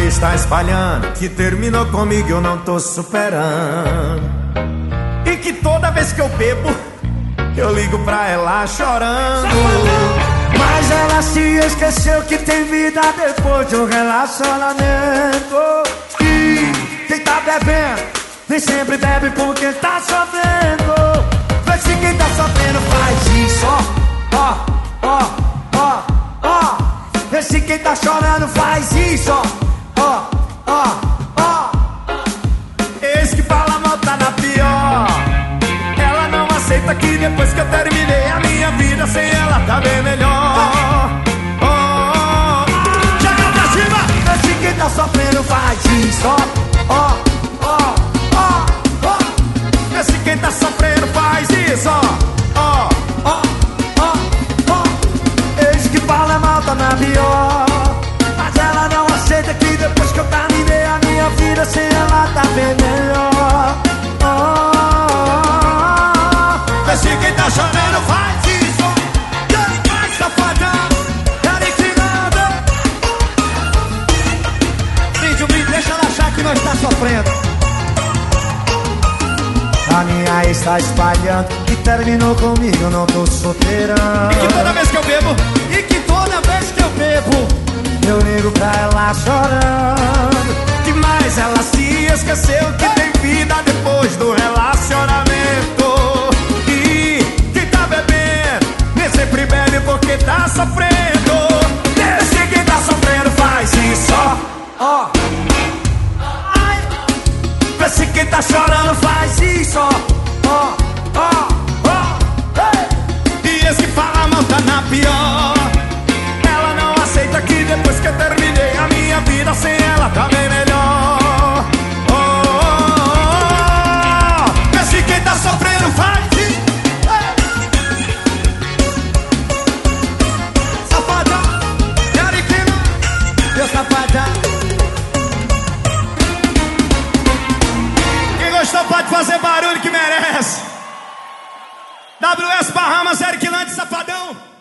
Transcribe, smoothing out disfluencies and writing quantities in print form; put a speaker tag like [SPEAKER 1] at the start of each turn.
[SPEAKER 1] está espalhando que terminou comigo e eu não tô superando. E que toda vez que eu bebo, eu ligo pra ela chorando.
[SPEAKER 2] Mas ela se esqueceu que tem vida depois de um relacionamento. E quem tá bebendo, nem sempre bebe porque tá sofrendo. Vê se quem tá sofrendo faz isso, ó, ó, ó, ó. Vê se quem tá chorando faz isso, ó, ó, ó.
[SPEAKER 1] Esse que fala mal tá na pior. Ela não aceita que depois que eu terminei a minha vida sem ela tá bem melhor. Oh, oh, oh. Chega pra cima!
[SPEAKER 2] Vê se quem tá sofrendo faz isso, ó, ó, ó, ó.
[SPEAKER 1] Vê se quem tá sofrendo faz isso, ó, ó, ó, ó.
[SPEAKER 2] Esse que fala mal tá na pior. Mas ela não aceita que depois que eu terminei a minha vida sem ela tá bem melhor. Oh, oh, oh.
[SPEAKER 1] Vê se quem tá chorando faz isso. Vai, safadão, eriquinada.
[SPEAKER 2] Vídeo, deixa ela achar que nós tá sofrendo. A minha ex tá espalhando que terminou comigo, eu não tô solteirando.
[SPEAKER 1] E que toda vez que eu bebo,
[SPEAKER 2] eu ligo pra ela chorando.
[SPEAKER 1] demais ela se esqueceu que tem vida depois do relacionamento. E quem tá bebendo, nem sempre bebe porque tá sofrendo. Esse quem tá sofrendo faz isso, ó. Vê se quem tá chorando faz isso, ó, ó, ó. E esse que fala mal tá na pior. Ela não aceita que depois que eu terminei a minha vida sem ela tá bem melhor. Oh, oh, oh, oh. Vê se quem tá sofrendo faz isso. Safadão, Yariquina,
[SPEAKER 2] Meu safadão.
[SPEAKER 1] quem gostou pode fazer barulho que merece. WS Bahamas, Eric Lante, Safadão.